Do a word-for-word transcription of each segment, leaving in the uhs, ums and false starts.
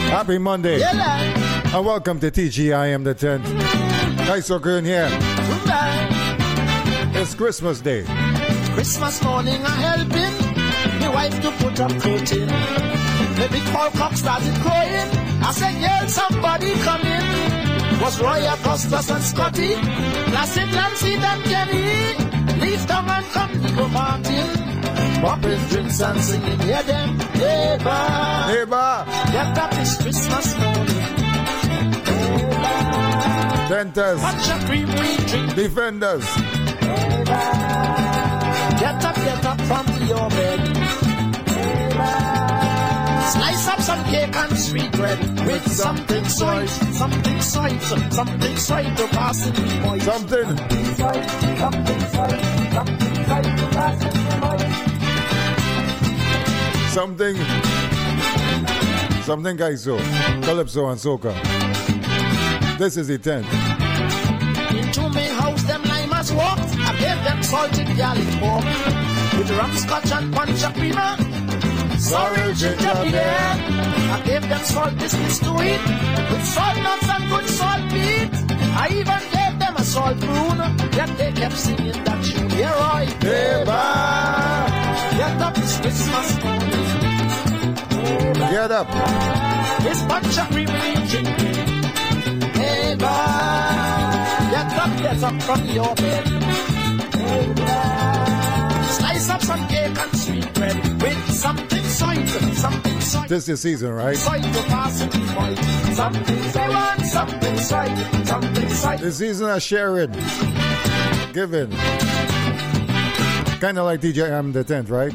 Happy Monday. Yeah, and welcome to T G I M the tenth. Nice working here. It's Christmas Day. Christmas morning I helping my wife to put up curtain. The big four cock started crowing. I said, yeah, somebody come in. Was Roy, Augustus and Scotty, Placid, Lancey, and Kenny. Leave town and come to go Martin. Popping drinks and singing, hear them. Neighbor, neighbor, get up this Christmas morning. Denters, watch a cream we drink. Defenders, neighbor, get up, get up from your bed. Neighbor, slice up some cake and sweet bread with something sweet, something sweet, something sweet to pass in the moist. Something, something sweet, something sweet, something sweet to pass in the moist. Something, something Kaiso, Calypso and Soca. This is the tenth. Into my house, them limers walked. I gave them salted garlic pork with rum, scotch and punch of creamer. Sorrel ginger beer. I gave them salt biscuits to eat with salt nuts and good salt meat. I even gave them a salt prune. Yet they kept singing that tune. Here I neighbor, get up this Christmas morning. Get up. This bunch of creamy chicken. Neighbor, get up, get up from your bed. Neighbor, slice up some cake and sweet bread with something sweet, something sweet. This is season, right? Sweet to pass it point. Something sweet, something sweet, something sweet. The season of sharing, giving. Kind of like T J M the tenth, right?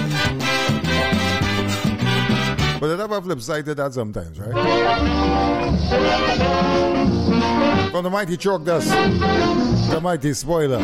But the double flip side to that sometimes, right? From the mighty Chalk Dust, the mighty Spoiler.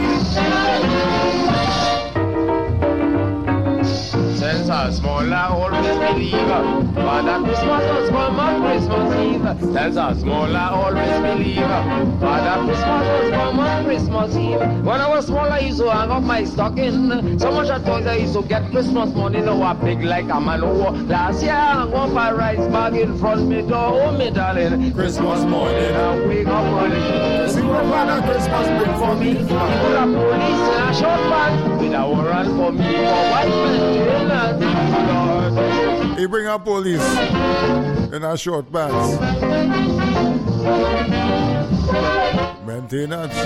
Since I was small, I always believe Father Christmas was come on Christmas Eve. Since I was small, I always believe Father Christmas was come on Christmas Eve. When I was small, I used to hang up my stocking. So much of toys I used to get Christmas morning. Now I big like a man. Last year, I hung up a rice bag in front of me door. Oh, me darling, Christmas morning, I wake up early. See what Father Christmas bring for me. He put a police in a short bag with a warrant for me for white men. He bring up police in our short pants. Maintenance.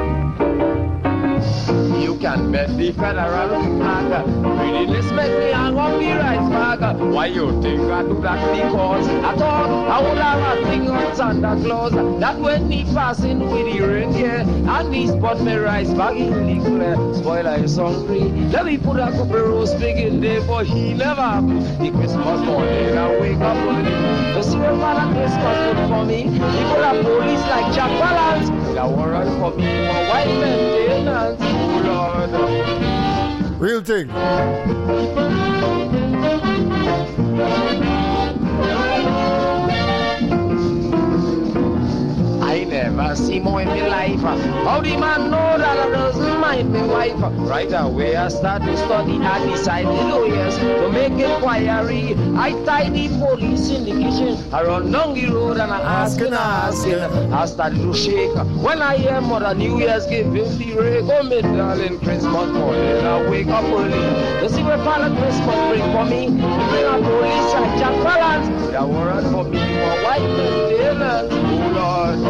You can bet the federal flag. Greediness make me hang up the rice bag. Why you think I do that? Because I thought I would have a thing on Santa Claus. That when he passing with the reindeer, at least put my rice bag in the clear. Spoiler is hungry. Let me put a couple roast pig in there, but he never happened. The Christmas morning I wake up early to see what Father Christmas did for me. He put a police like Jack Palance. The warrant for me for white maintenance. Real thing. I never see more in my life. How the man know that I doesn't mind my wife? Right away I start to study and decide the lawyers to make inquiry. I tie the police in the kitchen. I run down the road and I ask and I ask and I start to shake. When I hear Mother New Year's giving the rake, oh me darling, Christmas morning I wake up early. You see what Father Christmas bring for me? He bring a police and Jack Palance with a warrant for me for white maintenance. Oh Lord.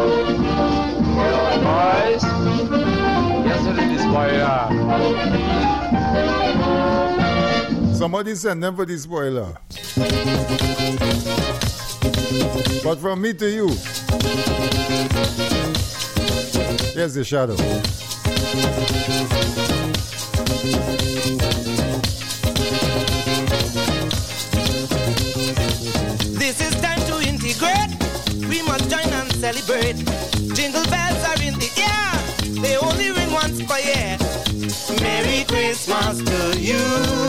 Boys, yes, it is spoiler. Somebody send them for the spoiler. But from me to you, here's the shadow. This is time to integrate. We must join and celebrate. Jingle bells are in the air. They only ring once per year. Merry Christmas to you.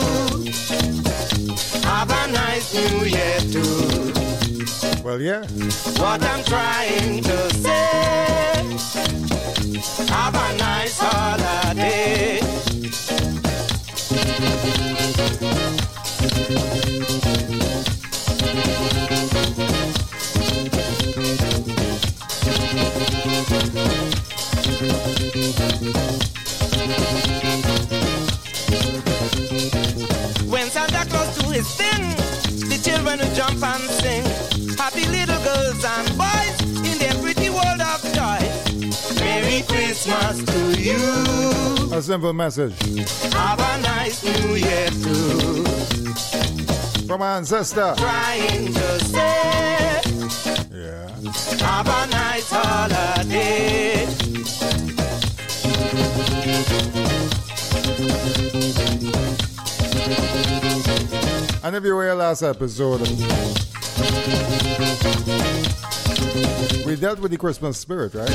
Have a nice New Year too. Well, yeah. What I'm trying to say. Have a nice holiday. when we jump and sing. Happy little girls and boys in their pretty world of joy. Merry Christmas to you. A simple message. Have a nice New Year too. From my ancestor. Trying to say, yeah. Have a nice holiday. And if you were here last episode, we dealt with the Christmas spirit, right?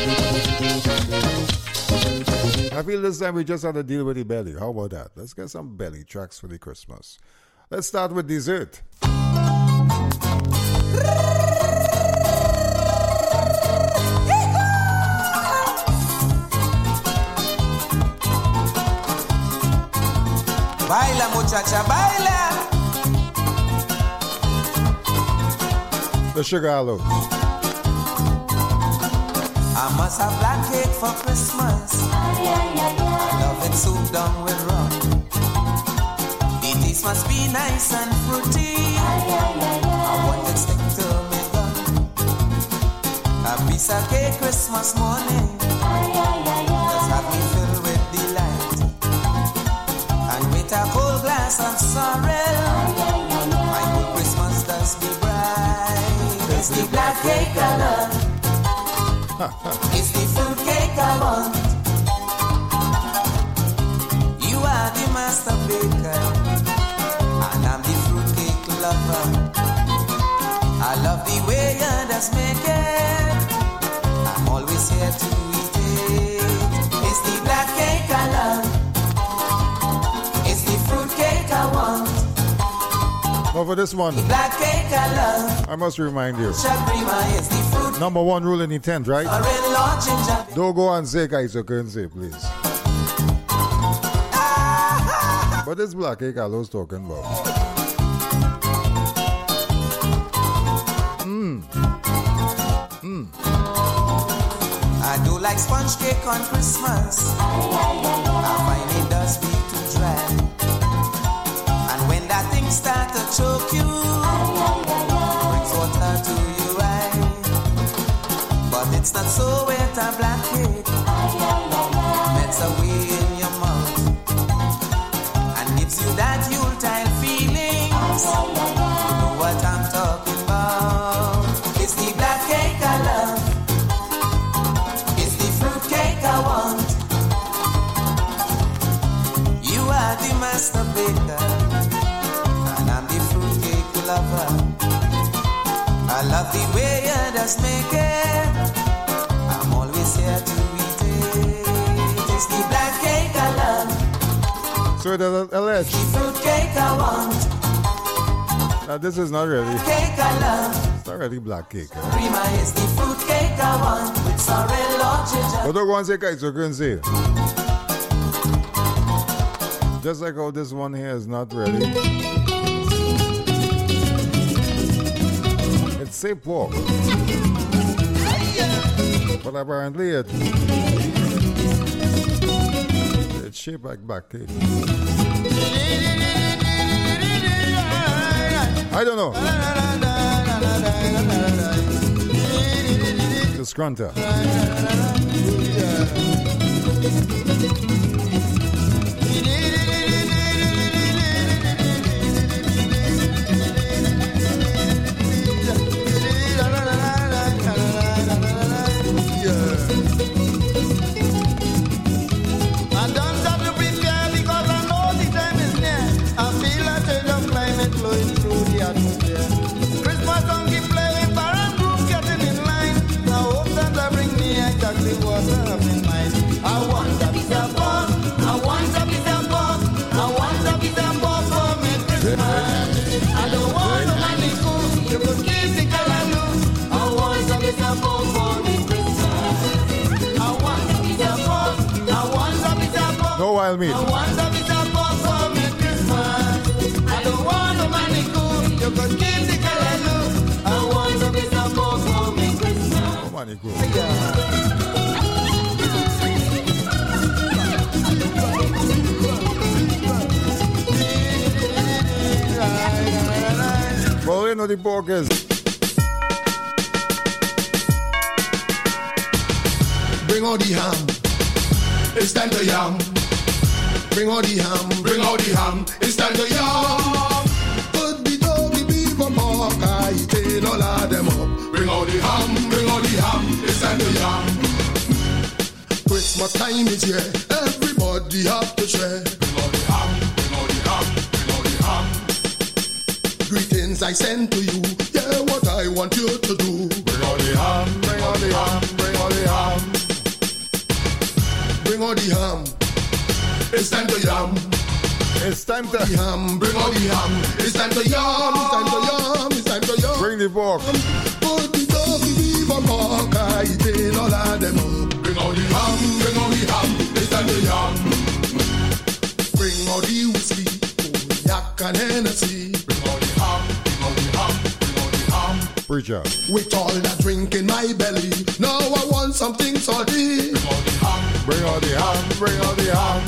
I feel this time we just had to deal with the belly. How about that? Let's get some belly tracks for the Christmas. Let's start with dessert. Baila muchacha, baila. The sugar aloe. I must have black cake for Christmas. I love it souped down with rum. The taste must be nice and fruity. I want it stick to me gun. A piece of cake Christmas morning. Just have me filled with delight. And with a cold glass of sorrel, my good Christmas does be bright. It's the black cake I love. It's the fruit cake I want. You are the master baker, and I'm the fruit cake lover. I love the way you just make it. I'm always here to eat it. It's the black cake I love. It's the fruit cake I want. But for this one, Black cake I love. I must remind you. Shabrima is the fruit. Number one rule in the tent, right? Orange law ginger. Don't go and say Kaiser say, please. But this black cake I was talking about. Mmm. Mmm. I do like sponge cake on Christmas. I find it does be too dry. And when that thing start to choke you, brings water to your eye. But it's not so wet a black cake. Melts away in your mouth and gives you that Yuletide feelings. You know what I'm talking about. It's the black cake I love. It's the fruit cake I want. You are the master baker, and I'm the fruit cake lover. I love the way you just make it. I'm always here to eat it. It's the black cake I love. So it is alleged. The fruit cake I want. Now this is not really. Cake I love. It's not really black cake. Eh? Prima is the fruit cake I want. With sorrel or ginger. But don't go and say Kaiser say. Just like how this one here is not ready. It's say pork. But apparently it, it's shaped like black cake. I don't know. The scrunter. No wild meat. I want a bit of pork for me Christmas. I don't want no money cool. You could give the calendar. I want a bit of pork for me Christmas. No money cool. Well, know the pork is. Bring out the ham. It's time to yam. Bring out the ham. Bring out the ham. It's time to yam. Put the doggy beef and pork. I eat all of them up. Bring out the ham. Bring out the ham. It's time to yam. Christmas time is here. Everybody have to share. Bring out the ham. Bring out the ham. Bring out the ham. Greetings I send to you. Yeah, what I want you to do. Bring out the ham. Bring out the ham. Bring out the ham. Bring out the ham. It's time to yam. It's time to yam. Bring out the ham. It's time to yam. It's time to yam. It's time to yam. Bring the pork. Put the doggy beef and pork. I eat all of them up. Bring out the ham. Bring out the ham. It's time to yam. Bring out the whiskey, cognac and Hennessy. Bring out the ham. Bring out the ham. Bring out the ham. Preacher. With all that drink in my belly, now I want something salty. Bring out the ham. Bring out the ham. Bring out the ham.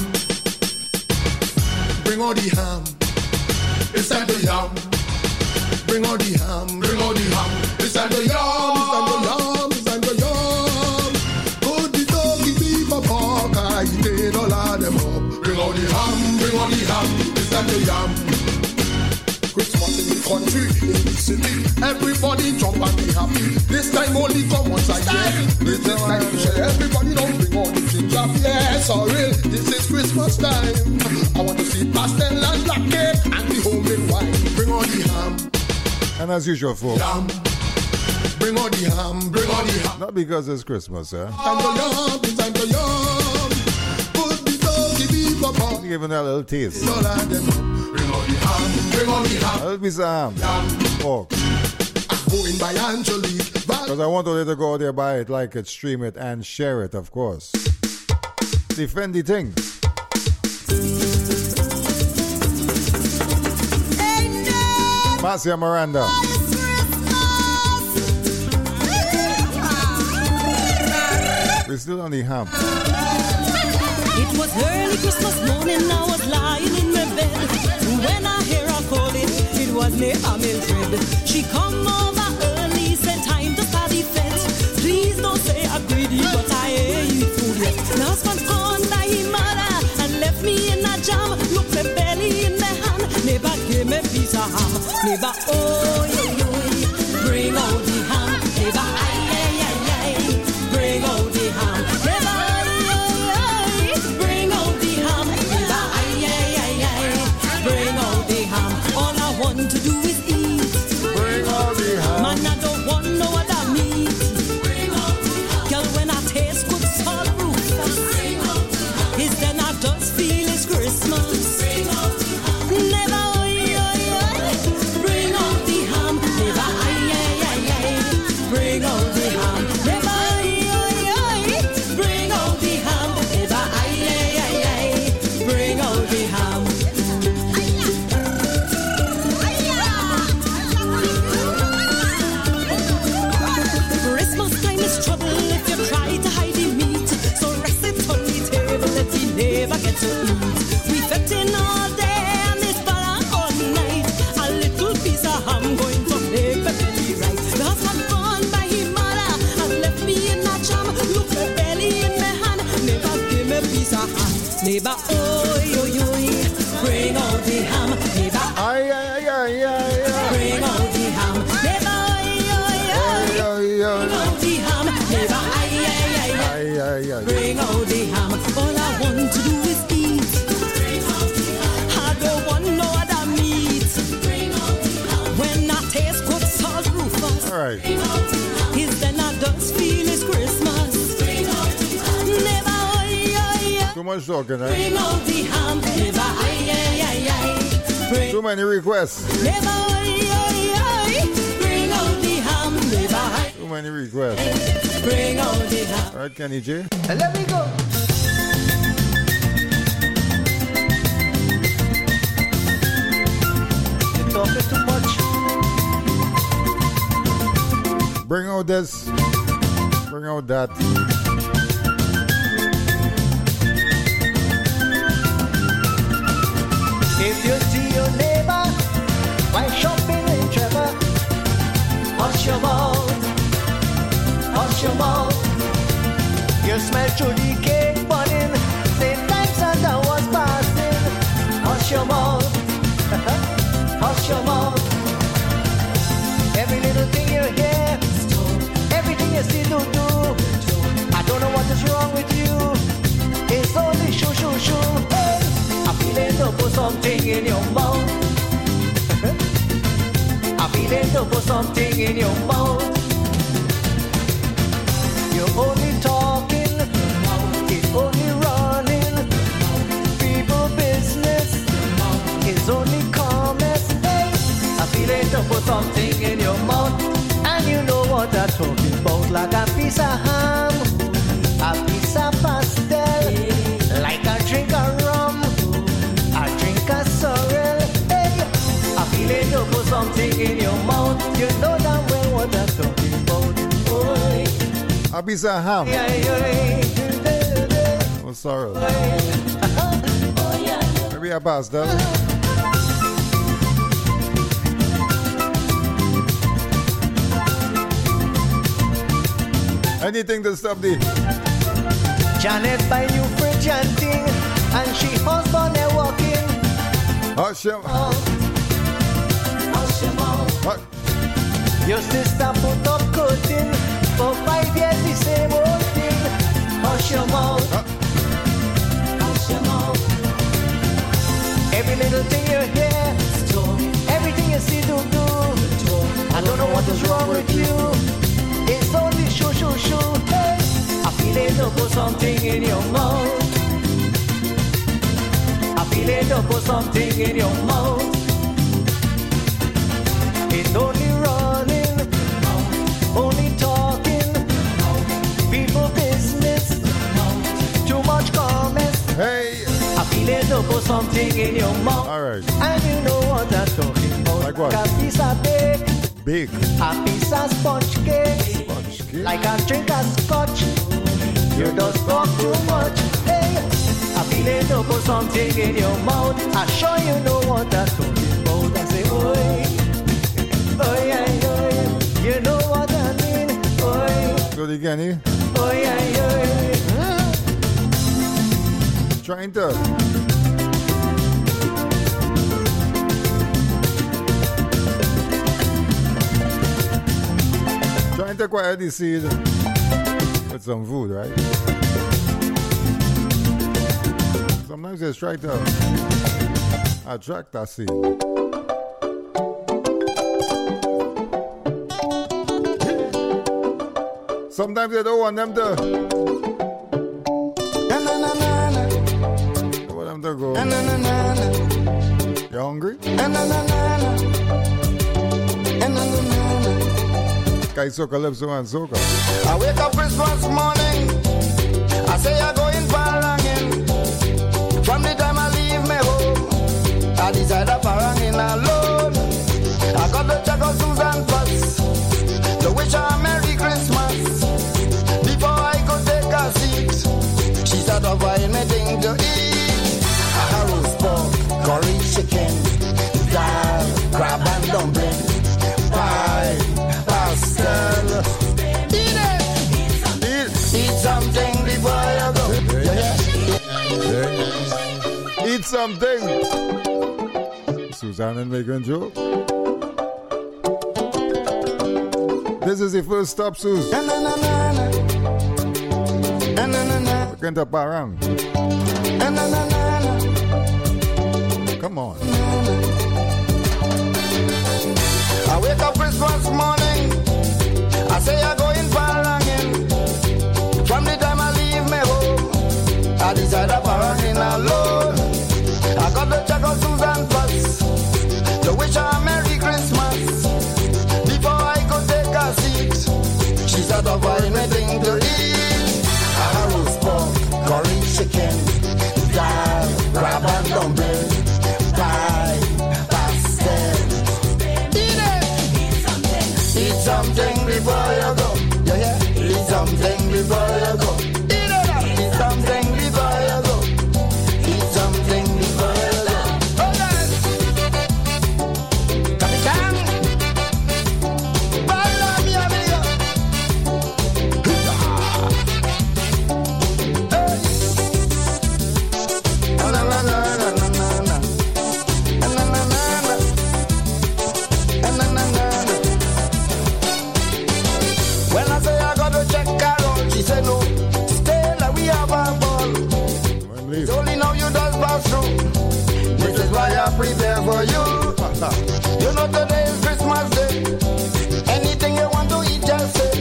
Bring out the ham. It's time to yam. Bring out the ham. Bring out the ham. It's time to yam. It's time to yam. It's time to yam. Put the doggy beef and pork. I eat all of them up. Bring out the ham. Bring out the ham. It's time to yam. Christmas in the country, in the city, everybody jump and be happy. This time only come once a year. This is time to share. Everybody don't bring all the things up. Yes, sorry, this is Christmas time. I want to see pastel and black cake and the homemade wine. Bring on the ham. And as usual, folks. Yam. Bring on the ham. Bring on the ham. Not because it's Christmas, eh? Time to yam. It's time to yam. Put the doggy beef up on. Giving that a little taste. All of them up. Bring on the ham. Bring on the ham. A little piece of ham. Yam. Pork. I'm going by Angelique. Because I want to let her go there, buy it, like it, stream it, and share it, of course. Defend the thing. Marcia Miranda. We're still on the ham. It was early Christmas morning, I was lying in my bed. When I hear her calling, it was me, Mildred. She come over early, said time to start the fete. Please don't say I'm greedy, but I ain't food yet. Last one's gone by his mother and left me in a jam. Look my belly in my hand, neighbor give me piece of ham. Neighbor, oh, yo, yo, bring out the ham. Neighbor, aye, aye, aye, aye, bring out the ham. Neighbor, want to do is eat. Bring all the ham. Man, I don't want no other meat. Bring all the ham. Girl, when I taste good salt Rufus, bring all the ham. Is then I just feel it's Christmas. Bring all the ham. Never, oi, oi, oi. Bring all the ham. Never, ay, ay, ay, ay. Bring all the ham. Never, oi, oi, oi. Bring all the ham. Never, ay, ay, ay, ay. Bring all the ham. Trouble if you try to hide the meat. So rest it on the table that we never get to eat. We fetting all day and it's ball all night. A little piece of ham going to make my belly right. The husband gone by his mother and left me in a jam. Look my belly in my hand, never give me a piece of ham. Neighbor, oh yo yo, bring out the ham. Neighbor, ay ay ay ay ay, bring out the ham. Neighbor, oh yo yo, bring out the ham. Neighbor, ay, ay, ay, ay. Ay, ay, ay. Bring out the ham. All I want to do is eat. Bring out the ham. I don't want no other meat. Bring out the ham. When I taste good salt Rufus, all right. is then I just feel it's Christmas. Bring out the ham. Never, ay, ay, ay. Too much talking, eh? Bring out the ham. Never, ay, ay, ay, ay. Bring Too many requests. Never, ay, ay, ay. Bring out the ham. Never, ay. Too many requests. Bring out the ham. All right, Kenny J. And let me go. You're talking too much. Bring out this. Bring out that. If you see your neighbor while shopping in Trevor, Hush your mouth, hush your mouth. You smell through the cake burning, same time Santa was passing. Hush your mouth, hush your mouth. Every little thing you hear, everything you see to do. I don't know what is wrong with you. It's only shoo shoo shoo. Hey, I'm feeling to put something in your mouth. I'm feeling to put something in your mouth. You're only talking, it's only running. People business is only comments. Hey, I'm feeling to put something in your mouth. And you know what I'm talking about. Like a piece of ham, a piece of pastel, like a drink of rum, a drink of sorrel. Hey, I'm feeling to put something in your mouth. You know damn well what I'm talking about. Boy. A piece of ham. Yeah, yeah, yeah. Oh, sorrow. Maybe a pastel. Anything to stop the Janet buy new fridge and thing, and she husband they walking. Hush your mouth, hush your mouth. Your sister put up curtain for five years, the same old thing. Hush your mouth, uh. hush your mouth. Every little thing you hear, everything you see to do. I don't know what is wrong with you. It's only shoo shoo shoo. Hey, I feel it to put something in your mouth. I feel it to put something in your mouth. It's only running, only talking, people business, too much comments. Hey, I feel it to put something in your mouth. All right. And you know what I'm talking about. Like what? Like a piece of bake. Big. A piece of sponge cake. Sponge cake. Like a drink of scotch. You just talk too much. Hey, I feel it to put something in your mouth. I sure you know what I'm talking about. I say, oi, oi, oi, oi. You know what I mean, oi. Do it again, eh? Oi, oi, oi. Trying to. Trying to quiet the seed with some food, right? Sometimes they try to attract that seed. Sometimes they don't want them to. They want them to go. You hungry? Kai soca, Calypso and soca. I wake up Christmas morning, I say I go in Parangin. From the time I leave my home, I decide I'm Parangin alone. I got the check of Susan first, to wish her a Merry Christmas. Before I could take a seat, she started buying me thing to eat. A roast pork, curry chicken, dal, crab and dumpling, pie, pastel. Eat it! Eat, eat something before you go. Yeah, yeah. Eat something. Suzanne and Megan Joe. This is the first stop, Sus. Na, na, na, na, na. Na, na, na, na. We're going to Parang. Na, na, na, na, na. Come on. I wake up Christmas morning, I say I go in Parangin. From the time I leave my home, I decide I'm Parangin alone. I got the check of Susan first, to wish her a Merry Christmas. Before I could take a seat, she started buying me thing to eat. A roast pork, curry chicken, dal, crab and dumpling, pie, pastel. Eat something before you go. Yeah, yeah. Eat something before you go. Eat it. Eat something before you go. Eat something before you go. Hold on. Captain. Ballad.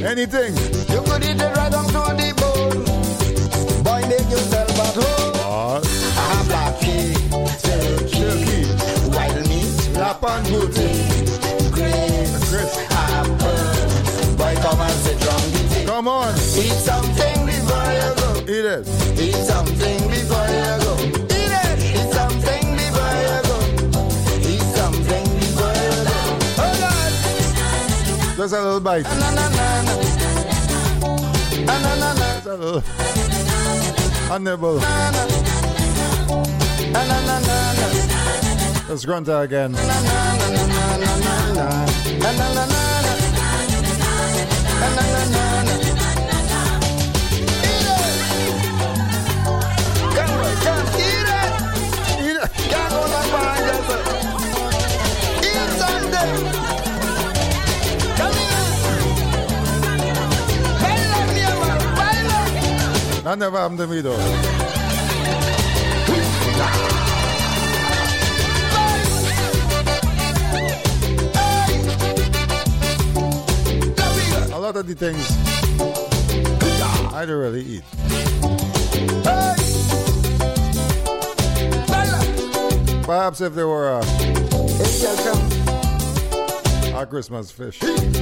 Anything. You could eat it right down to the bone. Boy, make yourself at home. What? I have black tea, turkey, wild meat, lap and booty, grapes, apple. Boy, come and sit round the table. Come on. Eat something before you go. Eat it. Eat something before you go. Eat it. Eat something before you go. Eat something before you go. Hold on. Just a little bite. Na na na na. Na na na na. Just a little. A nibble. Na na na na na na. Let's grunt that again. Na na na na na na na. Na na na na. Na na na na. I never have them either. A lot of the things I don't really eat. Perhaps if they were a, a Christmas fish.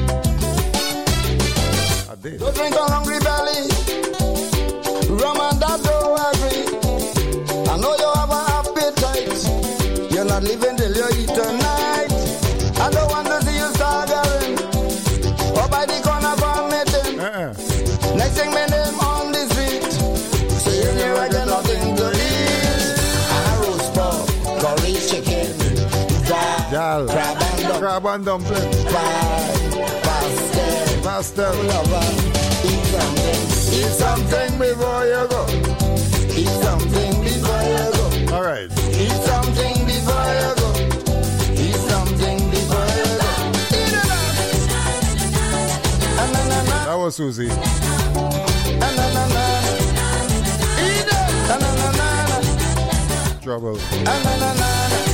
I did. Don't drink on hungry belly. Rum and that don't agree. I know you have an appetite. You're not living till you eat tonight. I don't want to see you staggering or by the corner vomiting. Uh-uh. Next thing my name on the street. Saying you I got nothing to eat. A roast pork, curry chicken, dal, crab and dumpling, crab and dumpling, pie, pastel, pastel, lover. Eat something, eat something before you go. Eat something before you go. All right. Eat something before you go. Eat something before you go. Eat it up. Na-na-na-na. That was Susie. Na-na-na-na. Eat it. Na-na-na-na. Trouble. Na-na-na-na.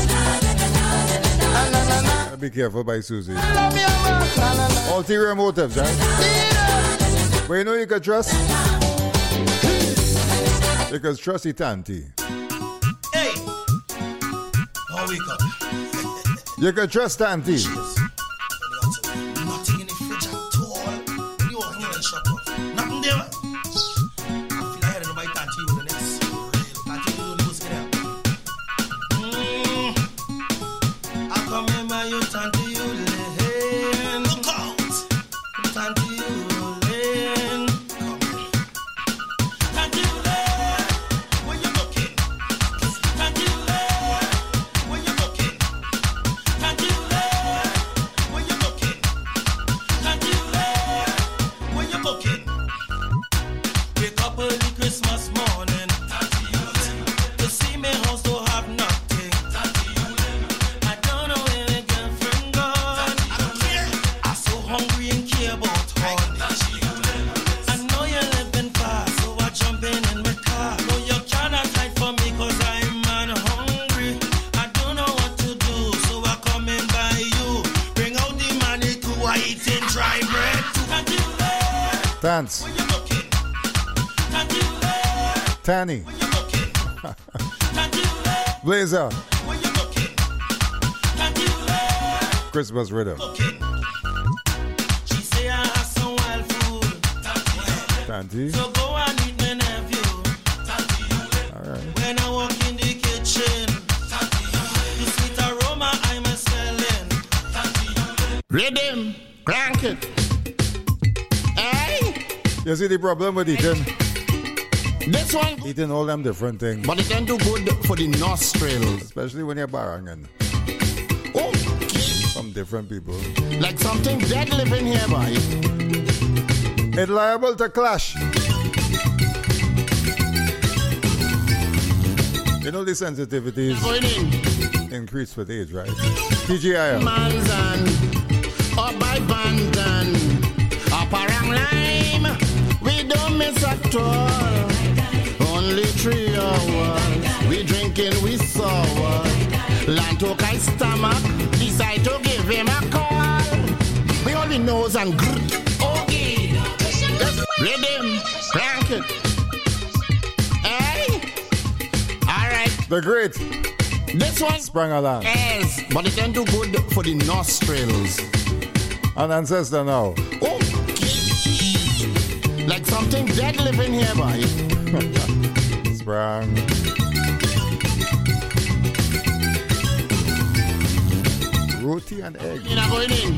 Na-na-na-na. Be careful by Susie. Love me, man. Na-na-na. Ulterior motives, right? Eat it. But you know you can trust? You can trust the Tanti. Hey! Oh, wake up. You can trust Tanti. Nothing in the fridge at all. You walk in and shop up. Nothing there, man. I feel I had to buy Tanti with the next. Tanti will do the there. Mm. I come in my you Tanti you lane. Look out! Tanti you lane. Dance. Tanny. Blazer. Christmas rhythm. Tanty. So go and eat my nephew. All right. When I walk in the kitchen, the sweet aroma I'm smelling. Rhythm, crank it. Hey! You see the problem with eating? This one, Eating all them different things. but it can do good for the nostrils. Especially when you're barangan. Oh, From different people. like something dead living here, boy. It's liable to clash. You know the sensitivities Going in. increase with age, right? T G I M. Manzan, up by Bandan, up around Lime, we don't miss at all. Only three hours, we drinking, we sour. Lantok I stomach, decide to give him a call. We only nose and grrrt, okay. Rhythm, crank it. Hey, all right. The great. This one sprang along. Yes, but it ain't too good for the nostrils. An ancestor now. Okay. Like something dead living here, boy. Sprang. Roti and egg. You know going in.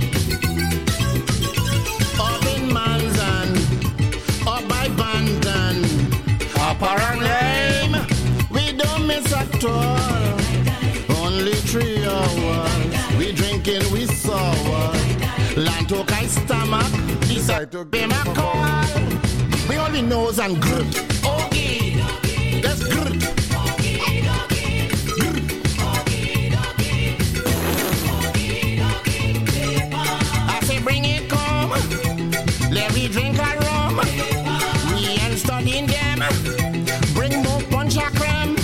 Up in Manzan, up by Bandan, up around lame. We don't miss at all. Only three hours. We drinking, we sour. Land took I stomach. This I took be my call. We only nose and grit. Okay, that's grit. Bring it come, let me drink a rum. We ain't studying them. Bring more punch a creme.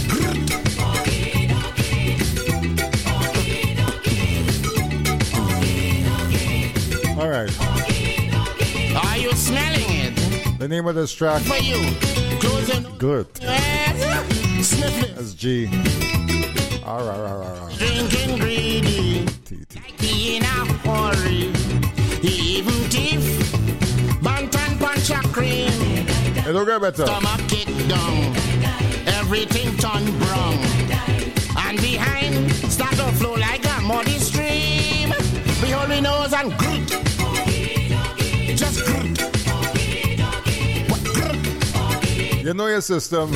All right. Are you smelling it? The name of this track. For you. Close your nose. Good. Yes. Sniff it. That's G. All right, all right, all right. Drinking greedy. He in a hurry. Even teeth, bantan punch a cream. It'll get better. Stomach kick down, everything turn brown, and behind start to flow like a muddy stream. We only nose and grit, just grit. What grit? You know your system.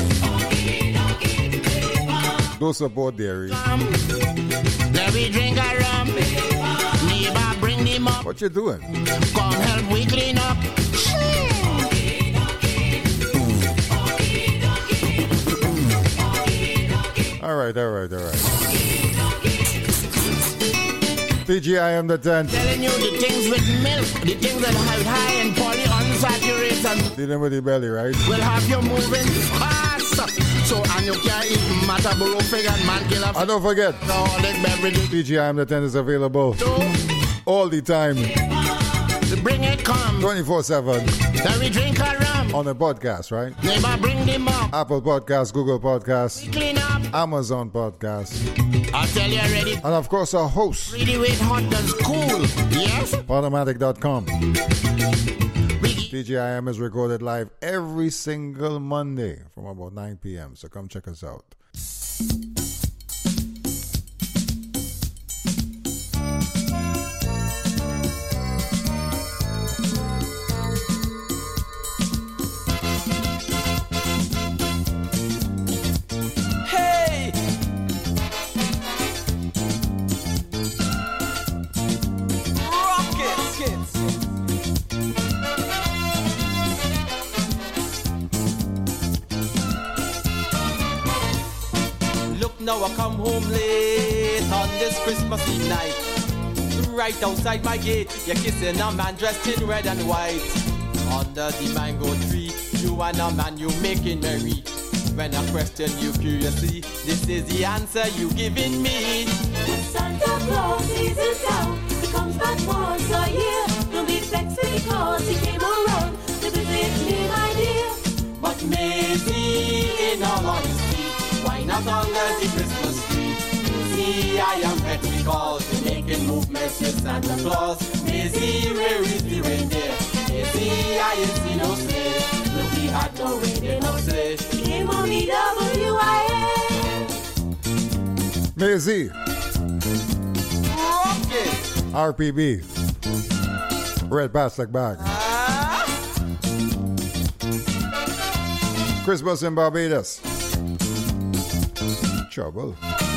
Don't support dairy. Let me drink a rum. Neighbor, bring them up. What you doing? Come help we clean up. All right, all right, all right. T G I am the tenth. Telling you the things with milk, the things that have high and polyunsaturated. Dealing with the belly, right? Will have you moving fast. So, and you can't eat Mataburopic and man killer. And don't forget, T G I am the tenth is available so, all the time. Bring it come. twenty-four seven. Then we drink a rum. On the podcast, right? Neighbor, bring them up. Apple Podcasts, Google Podcasts, clean up. Amazon Podcasts. I'll tell you already. And of course, our host. Really wait hot that's cool. Yes? Podomatic dot com. T G I M is recorded live every single Monday from about nine p.m. So come check us out. Now I come home late on this Christmas Eve night. Right outside my gate, you're kissing a man dressed in red and white. Under the mango tree, you and a man you making merry. When I question you curiously, this is the answer you giving me. Santa Claus is in town. He comes back once a year. Don't be vexed because he came around to visit me, my dear. But maybe in all honesty, why not under the Christmas tree? See, I am ready because we're making movements with Santa Claus. Maisie, where is the reindeer? Maisie, I ain't see no sleigh. Look, we had no reindeer, no sleigh. Came on the W I N. Maisie. Rocket. R P B. Red plastic bag. Ah. Christmas in Barbados. Trouble.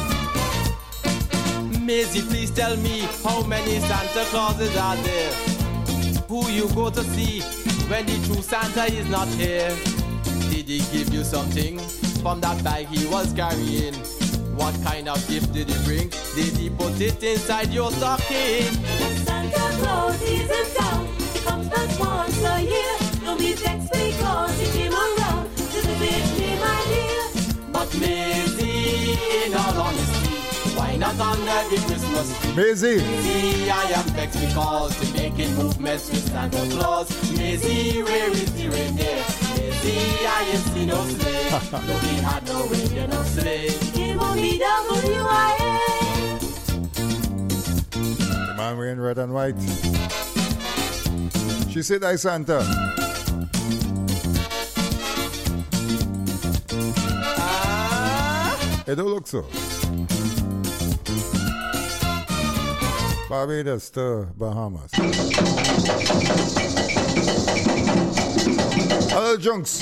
Maisie, please tell me how many Santa Clauses are there? Who you go to see when the true Santa is not here? Did he give you something from that bag he was carrying? What kind of gift did he bring? Did he put it inside your stocking? Santa Claus is in town. He comes back once a year. Don't be vexed because he came around to visit me, my dear. But Maisie, in all honesty, why not under the Christmas Christmas. Maisie. Maisie, I am vexed because they're making movements with Santa Claus. Maisie, where is the reindeer? Maisie, I ain't seen no sleigh. No, we had no reindeer, no sleigh. It won't be W I A. The man wearing red and white. She said, "I Santa." It don't look so. Barbados to Bahamas. Hello, Junks.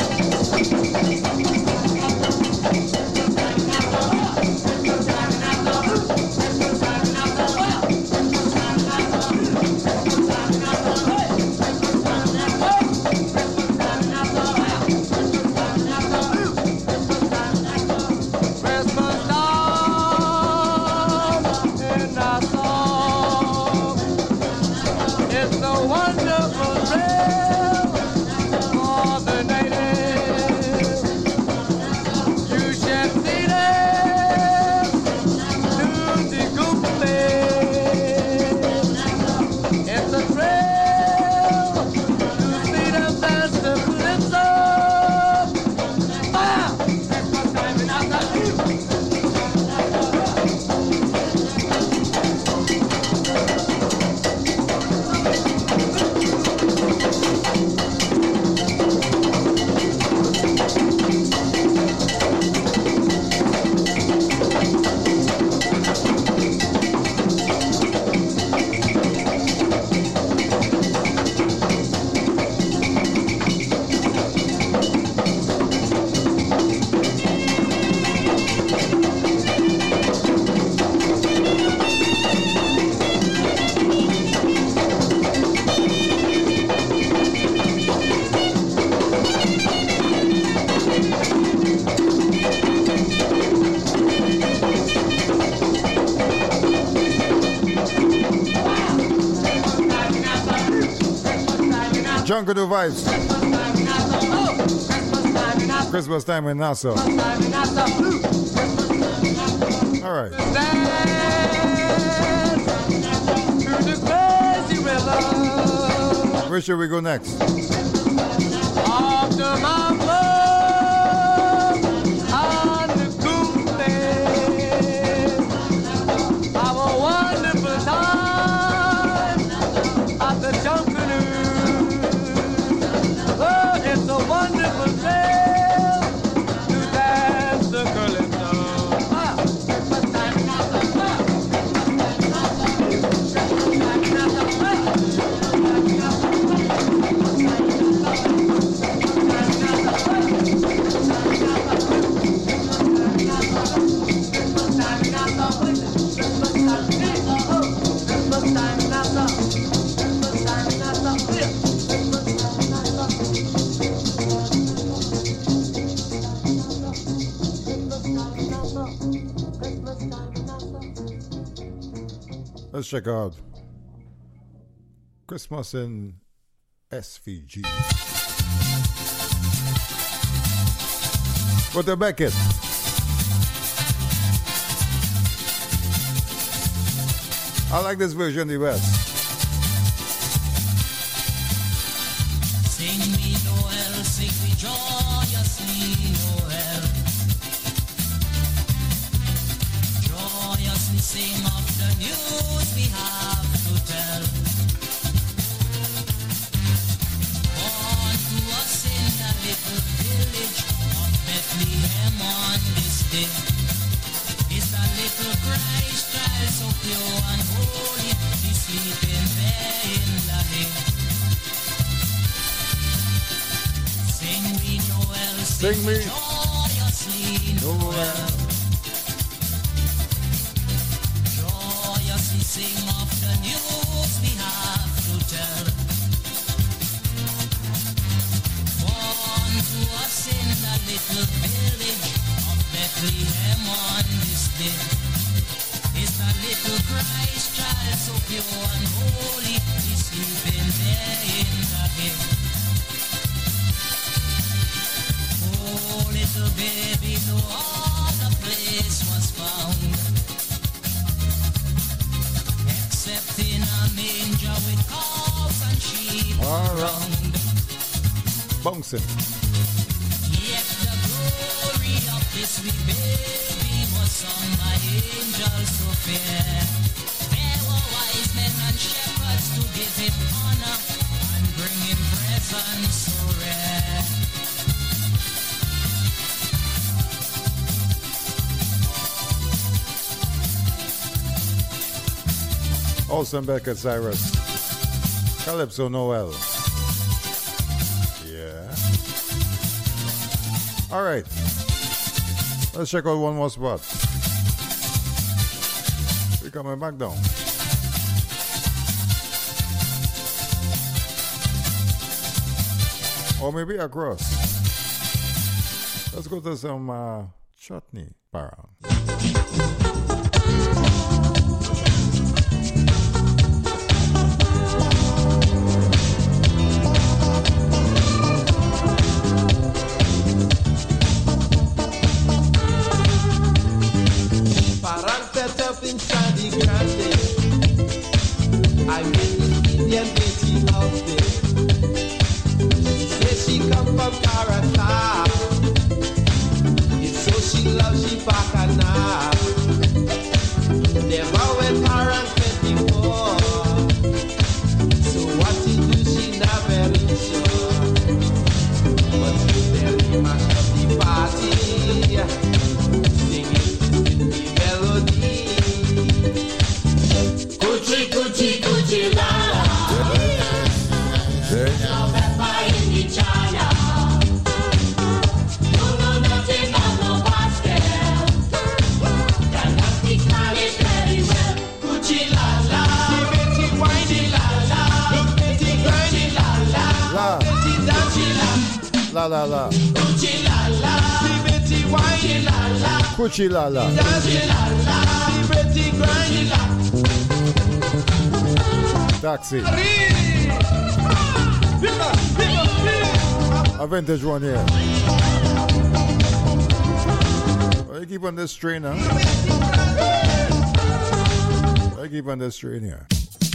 Jungle do vibes. Christmas time in Nassau. All right. Where should we go next? After my blood on the Cooley, have a wonderful time at the Junkanoo. Oh, it's a wonderful place to dance the calypso. Ah. Let's check out Christmas in S V G. With the Beckett. I like this version the best. Sing me Noel, sing me joyously Noel. Joyously sing of the news we have to tell. Born to us in the little village of Bethlehem on this day is the little Christ child so pure and holy, he's sleeping there in the hay. Sing me Noel, sing, sing me joyously Noel. Joyously sing of the news we have to tell. Born to us in the little village of Bethlehem on this day is the little Christ child so pure and holy, he's sleeping there in the hay. Oh, little baby, no other place was found. Joseph in a manger with cows and sheep around. Bouncing. Yet the glory of this wee baby was sung by angels so fair. There were wise men and shepherds to give him honor and bring him presents so rare. Olsen Beckett Cyrus. Calypso Noel. Yeah. All right. Let's check out one more spot. We're coming back down. Or maybe across. Let's go to some uh, chutney parang. Parang set up inside the grande. I met this Indian lady out there. She says she come from Caracas. It's so she loves she bacana. Never went Parang twenty-four. So what she do she not very sure. But she very much of the party. Gucci, Gucci, Gucci, la la. No pepper in the China. No, no, nothing on no basket. Cannot speak Spanish very well. Gucci, la la. Betty, whiny, la la. Betty, grindy, la la. Betty, dancey, la. La la la. Gucci, la la. Betty, whiny, la la. Gucci la la. Dancey, la la. Betty, grindy, la. Taxi. A vintage one here. Well, you keep on this train, huh? I keep on this train here.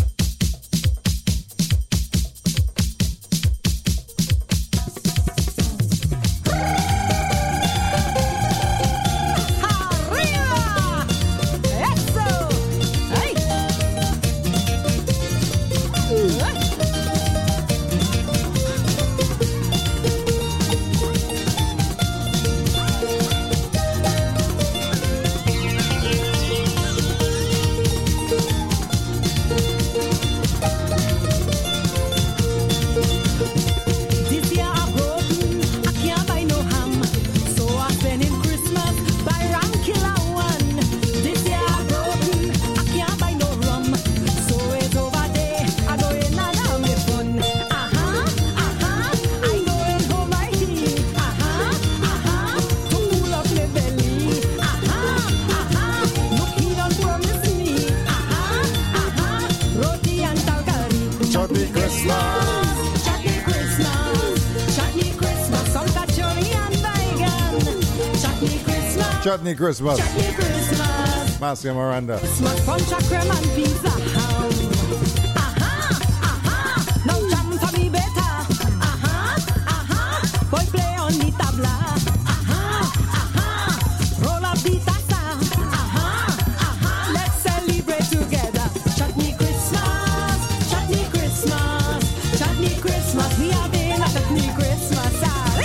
Chutney Christmas. Chutney Christmas. Marcia Miranda. Christmas punch a creme and pizza ham. Aha, aha. Now jam for me better. Aha, aha. Boy play on the tabla. Aha, aha. Roll up the tata. Aha, aha. Let's celebrate together. Chutney Christmas. Chutney Christmas. Chutney Christmas. We are in a chutney Christmas. Ah,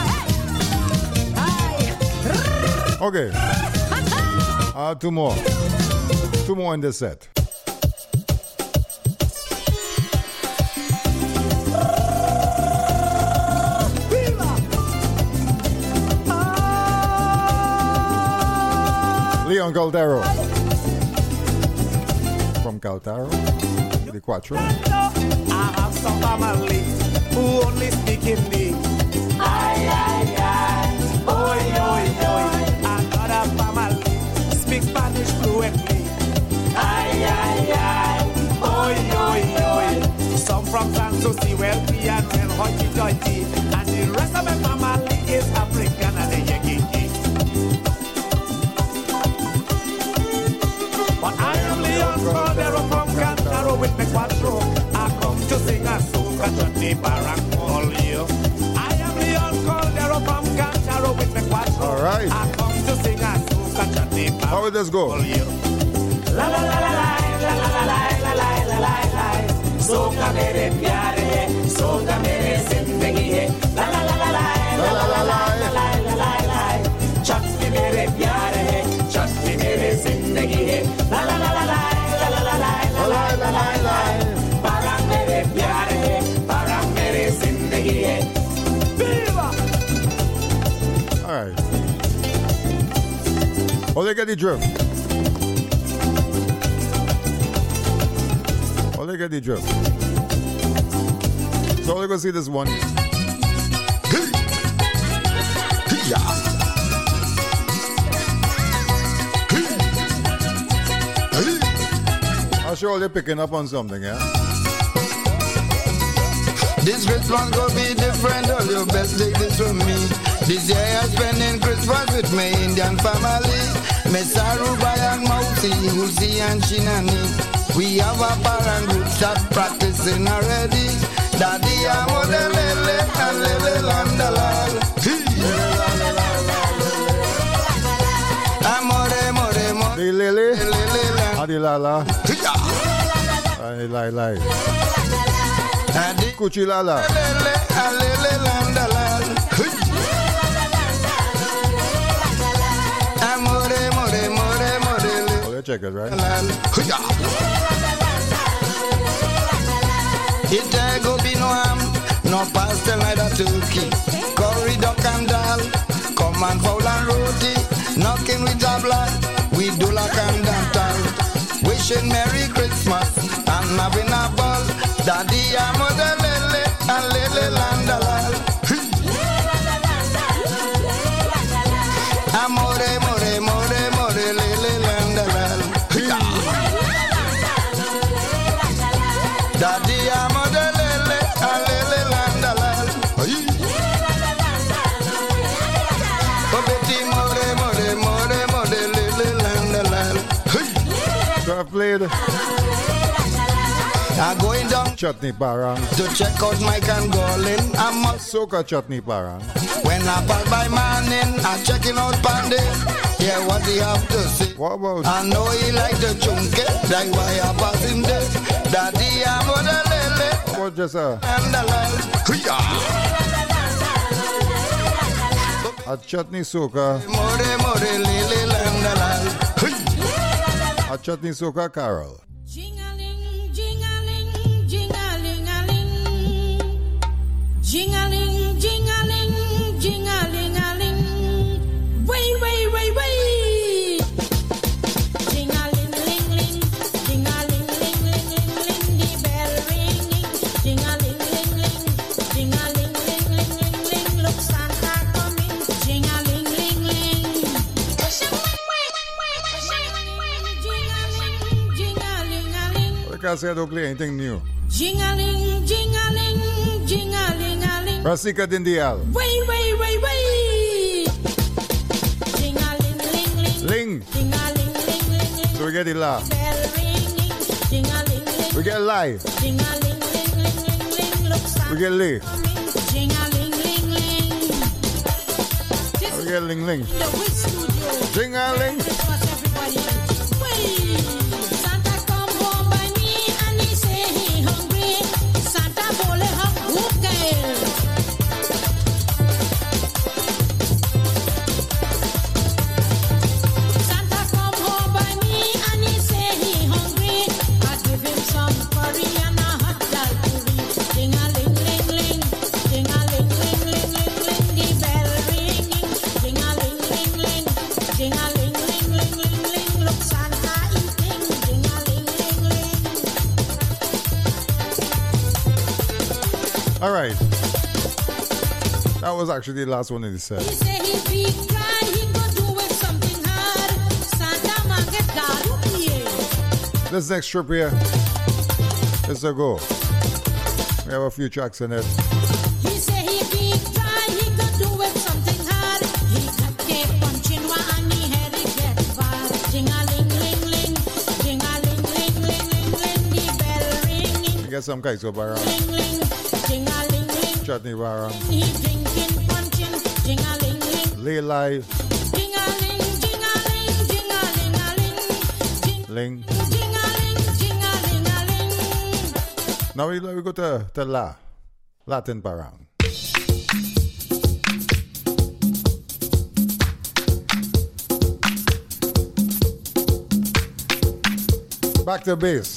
hey. Okay. Uh, two more. Two more in the set. Leon Caldero. From Caltaro, the Quattro. I have some family who only speak Hindi. Ay, ay, ay. Oi, oi, oi. Another family speak Spanish fluently. Ay, ay, ay. Oi, oi, oi. Some from France to see wealthy and well hoity-toity. And the rest of my family is African and they yegi. But I am Leon Caldero from Canada. soca chutney bar and call you. I am Leon Caldero from Cantaro with me quattro. All right. I come to sing a soca chutney bar. How would this go? La la la la la la la la la la la la la. Soca mere pyare hai, soca mere zindagi hai. La la la la la la la la la la la la. Chutney mere pyare hai, chutney mere zindagi hai. La la la la la la la la la la la la. Parang mere pyare hai, parang mere zindagi hai. Viva! All right. Oh, they get the drift. Oh, they get the drift. So we're gonna see this one. I'm sure they're picking up on something, yeah? This Christmas gonna be different, all you best take this from me. This year I'm spending Christmas with my Indian family. Miss Aruba and Mausi, Hulsi and Shinani. We have a parent group start practicing already. Daddy, I'm on the lele and lele landalal. Amore, more, more. The lele, Adi lala, Adi lai lai, Kuchi lala. Lele and lele landalal. Amore, more, more, more. Oh, they check it, right? It ain't go be no ham, no pastel, neither turkey. Curry, duck and dal, come and fowl and roti. Knocking with a blood, we do like and dental. Wishing Merry Christmas and having a ball. Daddy, I'm on the lele and lele landalal. Amore, more, more, more, lele landalal. Daddy, I'm on the lele, a lele landalal. Oh, Betty, more, more, more, more, lele landalal. So I played. I'm going down Chutney Parang to check out Mike and Golin. I'm a soca chutney parang. When I pass by Manning, I'm checking out Pandy. Yeah, what he have to say? What about? I know he like the chunky. That's why I pass him there. Daddy, I'm on the lele. What about just a a chutney soca? More, more, lele, landalal. A chutney soca carol. Jing-a-ling, jing-a-ling, jing-a-ling-a-ling. Way, way, way, way. Jing-a-ling-ling-ling, jing-a-ling-ling-ling-ling-ling. The bell ringing. Jing-a-ling-ling-ling, jing-a-ling-ling-ling-ling-ling. Look, Santa coming. Jing-a-ling-ling-ling. Jing-a-ling, jing-a-ling-a-ling. Like I said, don't play anything new. Jing-a-ling, jing-a-ling, jing-a-ling-a-ling. Rasika Dindial. Way, way, way, way. Jing-a-ling-ling-ling. Ling. Jing-a-ling-ling-ling. So we get it live. Bell ringing. Jing-a-ling-ling. We get live. Jing-a-ling-ling-ling-ling. Look, Santa We get ling. coming. Jing-a-ling-ling-ling. We get ling ling. The Wiz Studio. Jing-a-ling. Christmas, everybody. Way. Santa come home by me and he say he hungry. Santa bole hum hoop girl. Santa come home by me and he say he hungry. I give him some curry and a hot dal puri. Ding-a-ling-ling-ling, ding-a-ling-ling-ling-ling-ling. The bell ringing. Ding-a-ling-ling-ling, ding-a-ling-ling-ling-ling-ling. Look, Santa eating. Ding-a-ling-ling-ling. All right. That was actually the last one in the set. He say he big guy, he go do it something hard. Santa man get God, yeah. This next trip here is a go. We have a few tracks in it. He say he big guy, he go do it something hard. He got keep punching one and he head he get bad. Ding-a-ling-ling-ling, ding-a-ling-ling-ling-ling-ling. The bell ringing. We get some guys over around. Ling-ling. Chutney Warren. He drinking, punching, jing-a-ling-ling. Lay live. Jing-a-ling, jing-a-ling, jing-a-ling-a-ling. Ling. Jing-a-ling, jing-a-ling-a-ling. Now we, we go to, to La. Latin Parang. Back to base.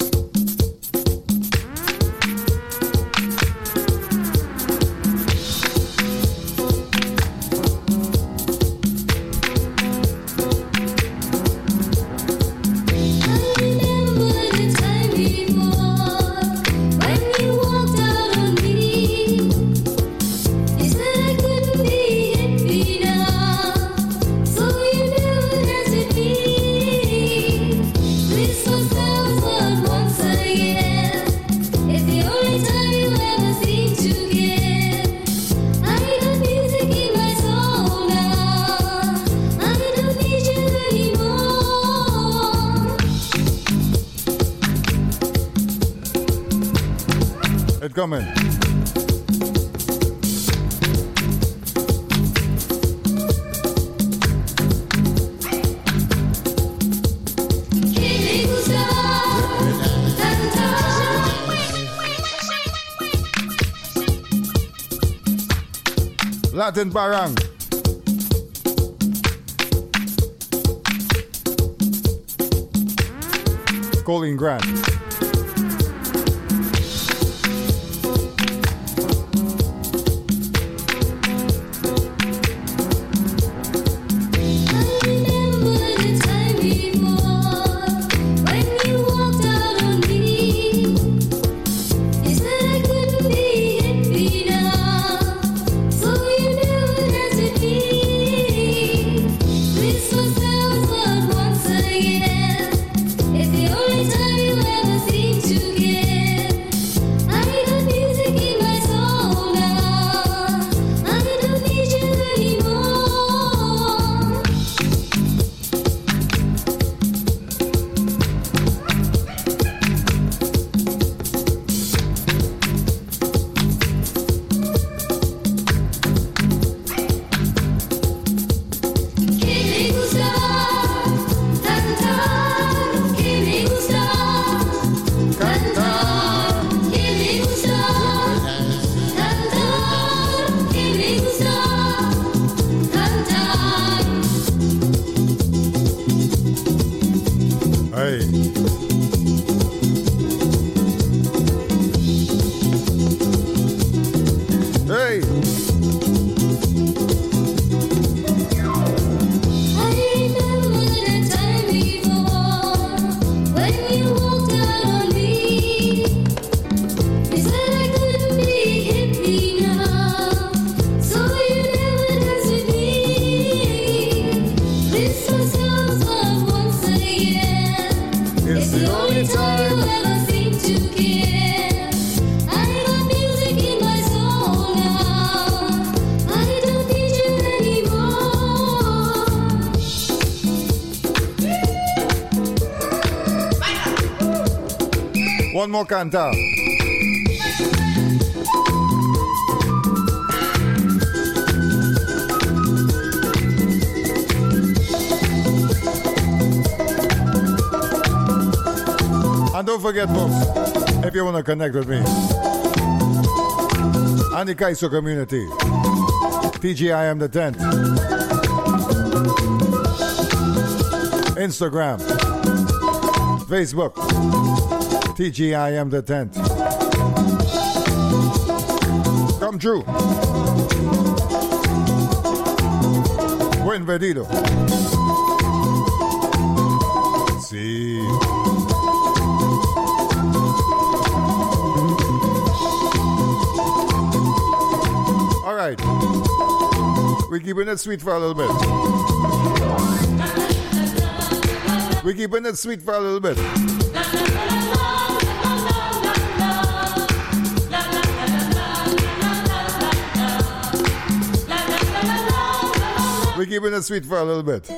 Coming. Latin Parang. Colin Grant. One more canta. And don't forget, folks, if you want to connect with me and the Kaiso community, T G I am the tenth. Instagram, Facebook, T G I am the tenth. Come true. Buen venido. Sí. All right. We're keeping it sweet for a little bit. We're keeping it sweet for a little bit. We're keeping it sweet for a little bit.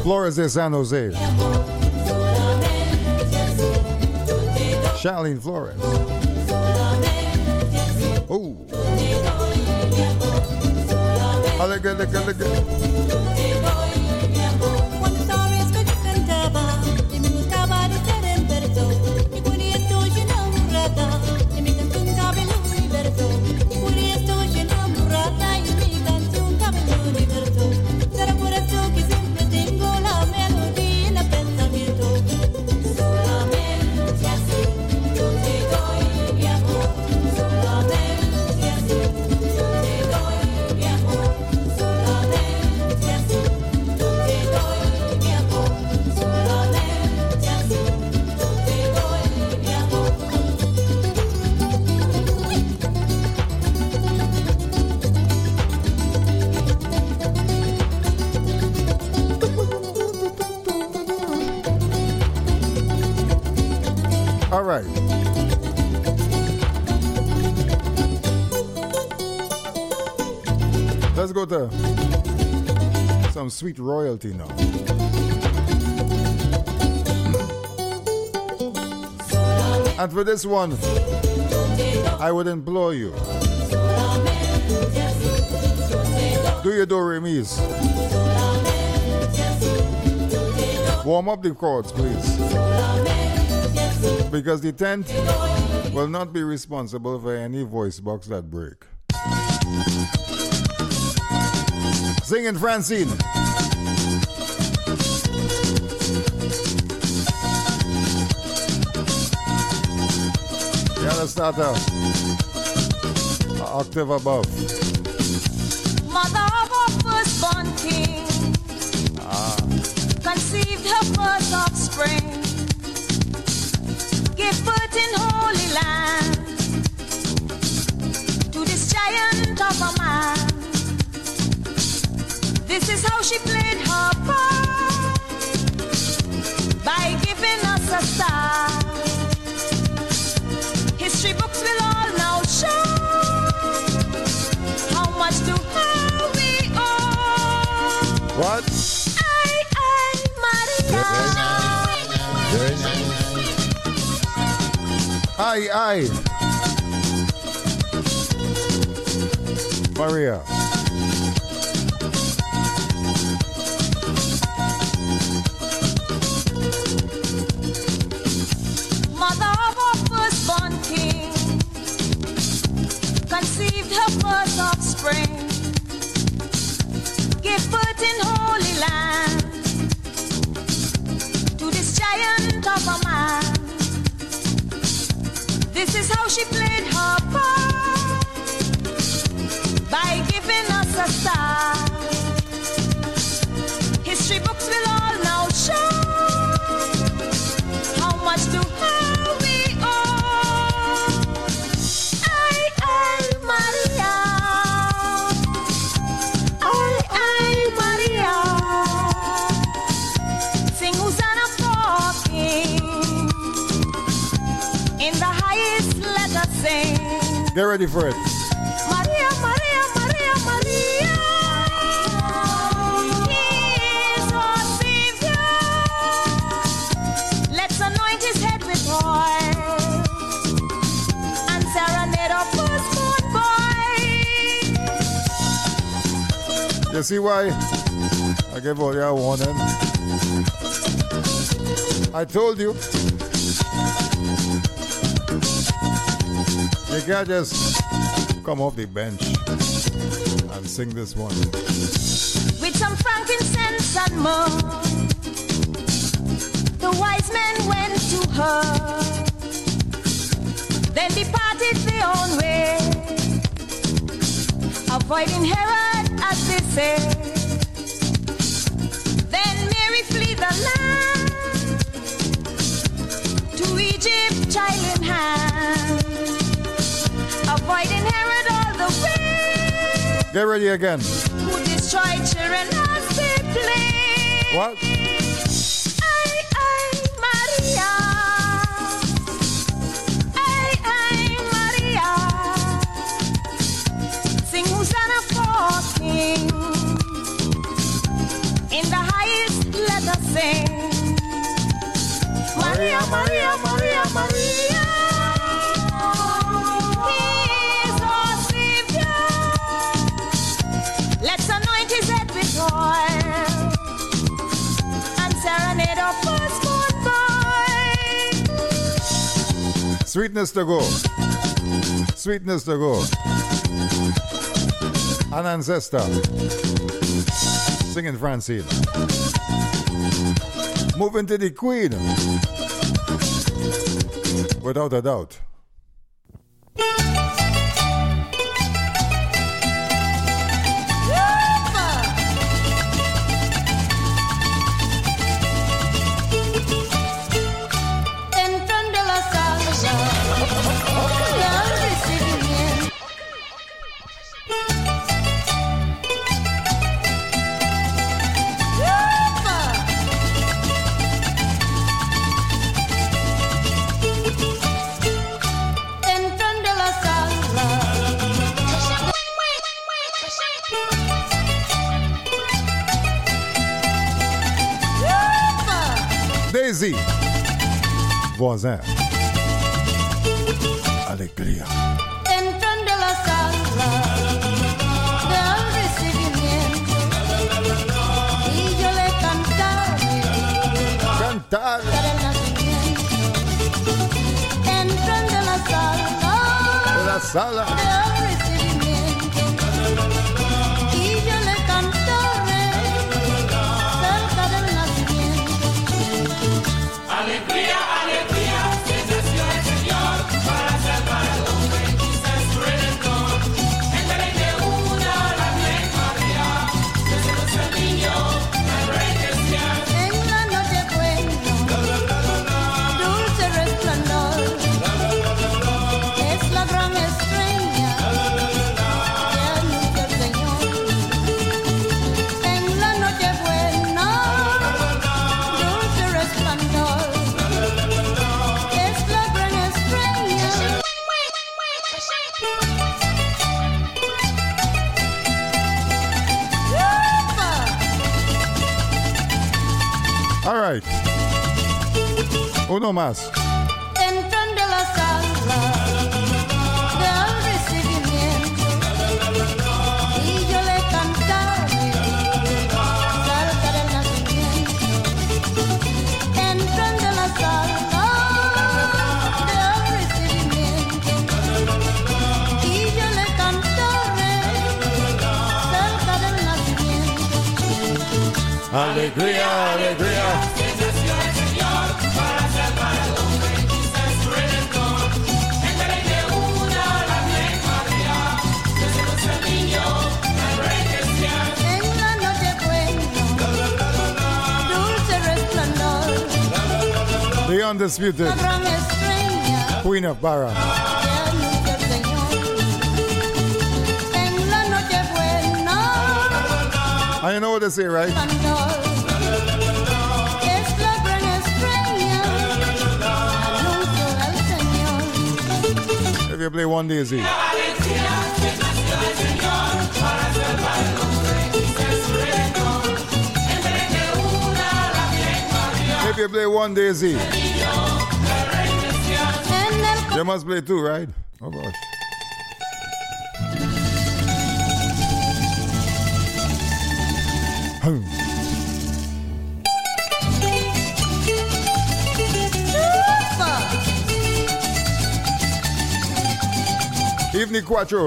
Flores de San Jose. Charlene Flores. Oh. Alega, alega, alega. Cuando sabes que te cantaba, y me gustaba de ser en verso, y por esto yo enamorada, y mi canción cabe en el universo, y por esto yo enamorada, y mi canción cabe en el universo. Será por eso que siempre tengo la melodía en el pensamiento. Solamente así, yo te doy mi amor. Solamente así, yo te doy mi amor. Solamente así, yo te doy mi amor. Solamente así, yo te doy mi amor. All right. Let's go to some sweet royalty now. And for this one, I would implore you. Do your do re mi's. Warm up the chords, please. Because the tent will not be responsible for any voice box that break. Singing Francine. Yeah, let's start out. An octave above. Mother of our firstborn king, Ah. conceived her first offspring, gave birth in Holy Land to this giant of a man. This is how she played her part by giving us a star. History books will all now show how much to her we owe. What? I, I, Maria. Very nice. Aye, aye. Maria. Mother of our firstborn king, conceived her first offspring, gave birth in Holy Land to this giant of a man. This is how she played her part by giving us a star. History books will all now show how much to her we owe. I, I, Maria. I, I, Maria. Sing Hosanna for King. In the highest, let us sing. Get ready for it. Maria, Maria, Maria, Maria. He is our Savior. Let's anoint his head with oil and serenade our firstborn boy. You see why I gave all your warning? I told you. You can't just come off the bench and sing this one. With some frankincense and myrrh, the wise men went to her, then departed their own way, avoiding Herod as they say. Then Mary flee the land to Egypt, child in hand, avoiding Herod all the way. Get ready again. Who destroyed children as they play. What? I, I, Maria. I, I, Maria. Sing Hosanna for King. In the highest, let sing. Maria, Maria, Maria, Maria. He is our Savior. Let's anoint his head with oil and serenade our firstborn boy. Sweetness to go. Sweetness to go. An ancestor. Singing Francine. Moving to the Queen. Without a doubt. Daisy, voisin, alegría. Entran de la sala del recibimiento y yo le cantaré. Cantar. El nacimiento. Entran de la sala. De la sala. Del recibimiento y yo le cantaré cerca del nacimiento. Alegría, alegría, que nació el Señor para salvar al hombre, quizás su redentor. En la ley de una, la Virgen María, Jesús el niño, el rey que sea. En la noche buena, dulce resplandor, es la gran estrella que anuncia el Señor. En la noche buena, dulce resplandor, es la gran estrella. All right. Uno más. Entran de la sala del recibimiento y yo le cantaré cerca del nacimiento. Entran de la sala del recibimiento y yo le cantaré cerca del nacimiento. Alegría, alegría. Que nació el Señor para salvar al hombre, quizás su redentor. En la ley de una, la Virgen María, Jesús el niño, el rey que sea. En la noche buena, dulce resplandor, The undisputed la gran estrella Queen of Barra. que anuncia el Señor. En la noche buena, And you know what they say, right? resplandor, es la gran estrella, anuncio del Señor. If you play one Daisy. Alegría, que nació el Señor para salvar al hombre, quizás su redentor. En la ley de una, la Virgen María, If you play one Daisy. niño, el rey que sea. En el You must play two, right? Oh gosh. Hmm. Evening Quattro.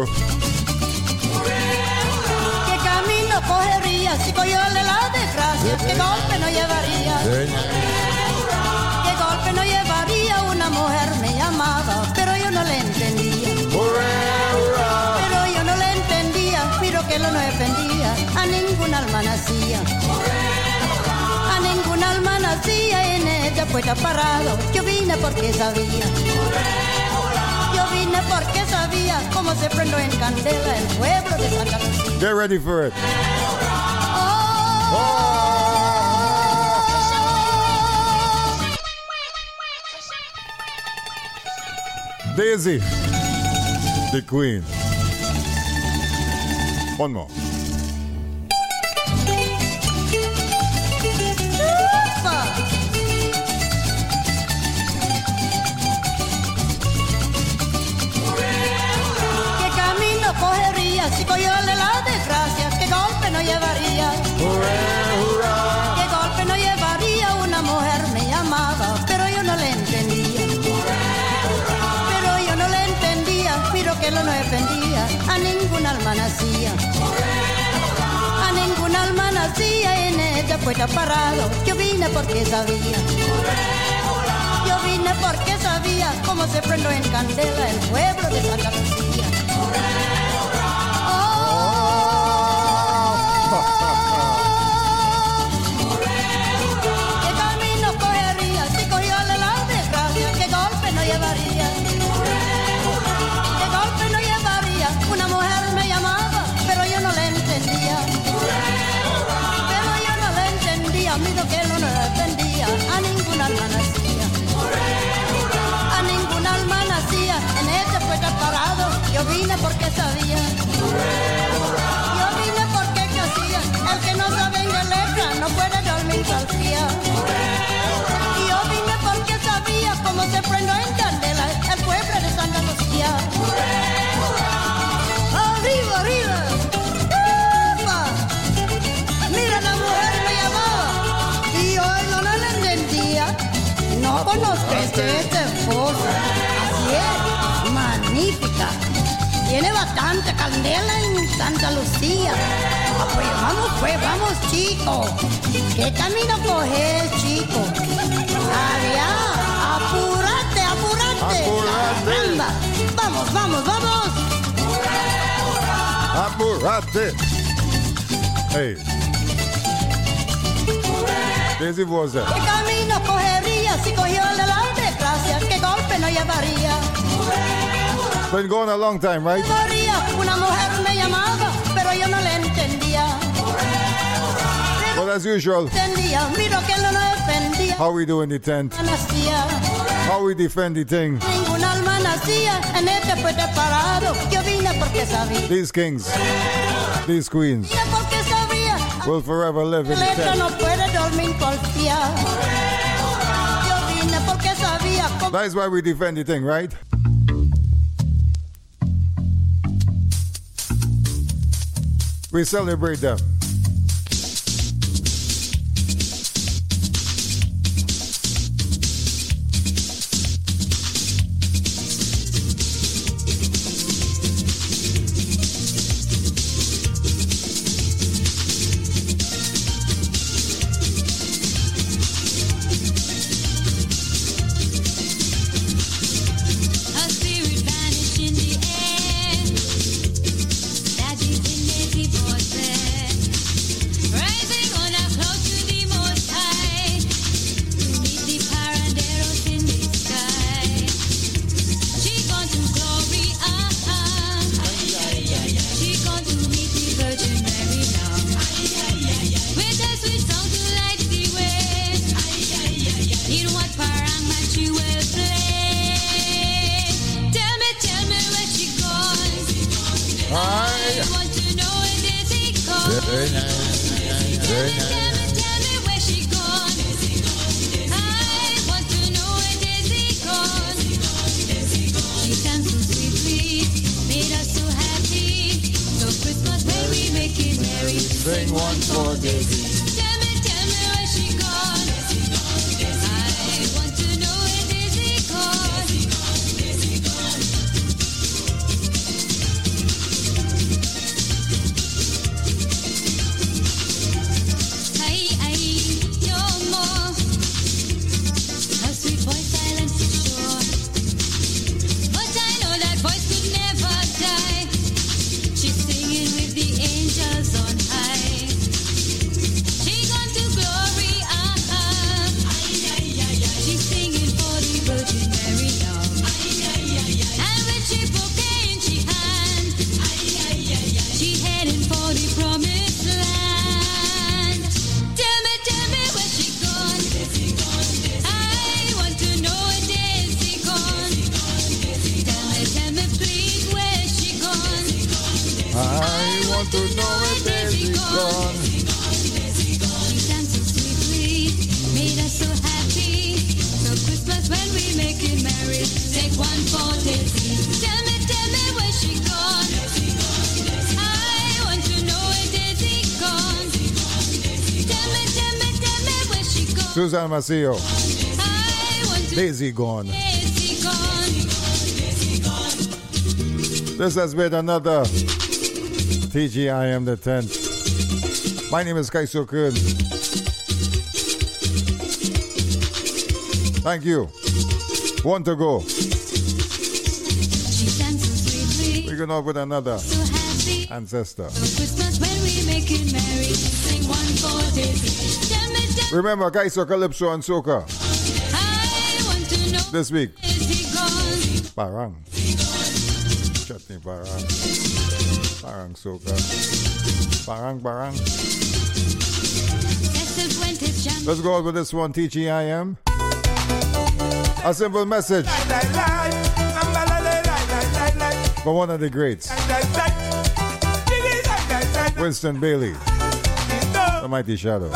¿Qué camino cogería si cogióle la desgracia? ¿Qué golpe no llevaría? ¿Qué golpe no llevaría? Una mujer me llamaba, pero yo no le entendía. Pero yo no le entendía, pero que lo no defendía. A ninguna alma nacía. A ninguna alma nacía en ella puesta parado. Yo vine porque sabía. Yo vine porque sabía cómo se prendó en candela el pueblo de Santa Lucía. Get ready for it. Daisy, the Queen. One more. cogió la desgracia, qué golpe no llevaría. Qué golpe no llevaría, una mujer me llamaba, pero yo no le entendía. Pero yo no le entendía, pero que lo no defendía, a ningún alma nacía. A ningún alma nacía, en ella puesta parado, yo vine porque sabía. Yo vine porque sabía cómo se prendió en candela el pueblo de Santa Lucía. ¿Qué camino cogería si cogióle la desgracia? ¿Qué golpe no llevaría? ¿Qué golpe no llevaría? Una mujer me llamaba, pero yo no le entendía. Pero yo no le entendía, miro que él no defendía, a ningún alma nacía. A ningún alma nacía, en este fue parado, yo vine porque sabía. Yo vine porque hacía, el que no sabe en letra no puede dormir al día. Y yo vine porque sabía cómo se prendió en candela el pueblo de Santa Lucía. Arriba, arriba. ¡Epa! Mira, la mujer me llamaba y yo no la entendía. No conozco este, este esposa. Así es, magnífica. Tiene bastante candela en Santa Lucía. Ah, pues vamos, pues vamos, chico. ¿Qué camino coges, chico? Allá, apúrate, apúrate. Apúrate. Anda. Vamos, vamos, vamos. Apúrate. Hey. Daisy Voza. ¿Qué camino cogería si cogió la desgracia? ¿Qué golpe no llevaría? It's been going a long time, right? Llevaría, una mujer me llamaba, pero yo no le entendía. Well, as usual, Entendía, miro que él no defendía. how we do in the tent? Nacía, How we defend the thing? ningún alma nacía, en este fue parado. Yo vine porque sabía. These kings, these queens Vine porque sabía. will forever live in the Letra tent. no puede dormir porfiado. Yo vine porque sabía. cómo- That's why we defend the thing, right? We celebrate them. A spirit vanished in the air. That is in the voices. Rising on a cloud to the most high. To meet the paraderos in the sky. She gone to glory, ah ah. She gone to meet the Virgin Mary now. With a sweet song to light the way. In what parang she will play. Tell me, tell me where she gone. I want to know where is he gone. Very nice. Very nice. Tell me, tell me where she gone. I want to know where is he gone. She sang so sweetly, made us so happy. So Christmas when we make it merry, Sing one for Daisy. Tell me, tell me where she gone. I want to know where is he gone. Ay, ay, no more. Her sweet voice silent for sure. But I know that voice could never die. She's singing with the angels on high. She gone to glory, ah ah. She's singing for the Virgin Mary now. And when she bouquet in she hand, she heading for the promised land. Tell me, tell me where she gone. I want to know where Daisy gone. Tell me, tell me please where she gone. I want to know where Daisy gone. She sang so sweetly, made us so happy. So Christmas when we make it merry, take one for Daisy. Tell me, tell me where she gone. I Susan Macio. Daisy gone. This has been another T G I M the tenth. My name is Kaiso Kun. Thank you. One to go. We're going off with another ancestor. Christmas when we make it merry, sing one for Daisy. Remember, Kaiso, Calypso, and Soca. I want to know This week. is he gone? Parang. Chutney Parang. Parang Soca. Parang Parang. Festive went his jam. Let's go on with this one, T G I M. A simple message for one of the greats, Winston Bailey, the Mighty Shadow.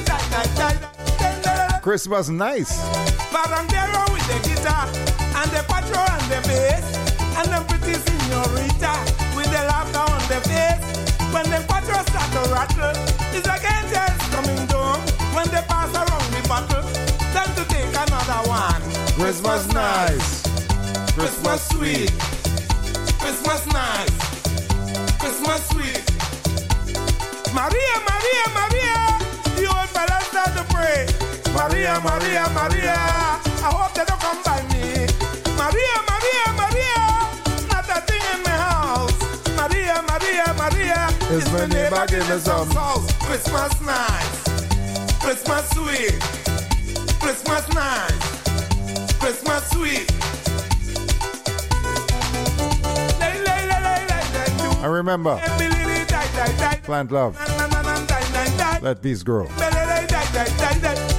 Christmas nice. Barandero with the guitar and the patro and the bass and the pretty señorita with the laughter on the face. When the patro start to rattle, it's like angels coming down. When they pass around the bottle, time to take another one. Christmas nice. Christmas sweet. Christmas nice. Christmas sweet. Maria, Maria, Maria, the old fella start to pray. Maria, Maria, Maria, I hope they don't come by me. Maria, Maria, Maria, not a thing in my house. Maria, Maria, Maria, It's my neighbor give me some. sauce. Christmas nice, Christmas sweet, Christmas nice, Christmas sweet. Lay, lay, lay, lay, lay, lay, do. And remember, Eh, billy, lee, die, die, die. plant love. Na, na, na, na, die, die, die. Let peace grow. Billy, lee, die, die, die, die.